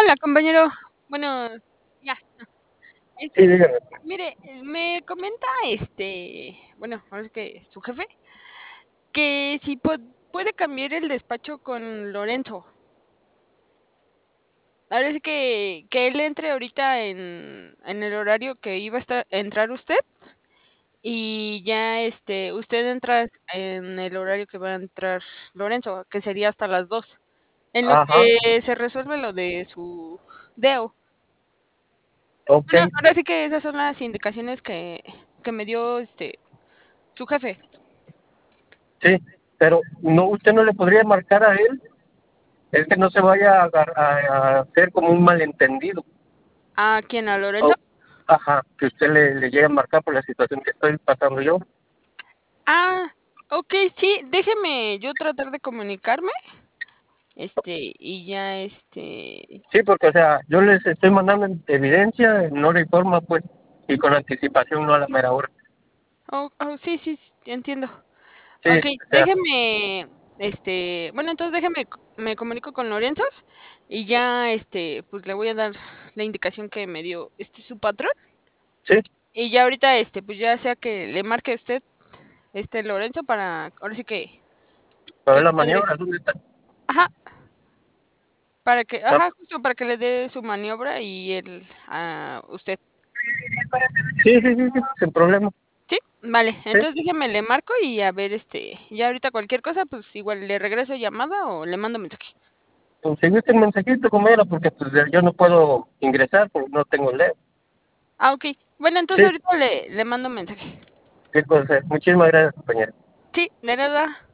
Hola, compañero. Bueno, ya. Sí, Este, dígame. mire, me comenta bueno, ahora es que su jefe, que si puede cambiar el despacho con Lorenzo. Ahora es que él entre ahorita en el horario que iba a entrar usted y ya usted entra en el horario que va a entrar Lorenzo, que sería hasta las 2, en lo Ajá, que se resuelve lo de su DEO. ok, Bueno, ahora sí que esas son las indicaciones que me dio su jefe. sí, pero no, usted no le podría marcar a él, es que no se vaya a hacer como un malentendido. ¿A quién? ¿A Lorenzo? O- ajá, que usted le llegue a marcar por la situación que estoy pasando yo. Ah, ok, sí, déjeme yo tratar de comunicarme, y ya, Sí, porque, o sea, yo les estoy mandando evidencia en hora y forma, pues, y con anticipación, no a la mera hora. oh, sí, sí, sí, entiendo. Sí, Ok, o sea, déjeme, bueno, entonces déjeme, me comunico con Lorenzo y ya, pues le voy a dar la indicación que me dio, su patrón. sí, Y ya ahorita, pues ya sea que le marque a usted, Lorenzo, para, ahora sí para que ver la usted le, maniobra, ¿dónde está? ajá, para que, Ah, ajá, justo para que le dé su maniobra y él a usted. sí, sí, sí, sí, sin problema. ¿Sí? Vale, Sí, entonces déjeme le marco y a ver, ya ahorita cualquier cosa, pues igual le regreso llamada o le mando mensaje. conseguiste un mensajito como era, porque pues yo no puedo ingresar porque no tengo leo. Ah, ok. Bueno, entonces Sí, ahorita le mando mensaje. qué cosa. Muchísimas gracias, compañero. Sí, de nada.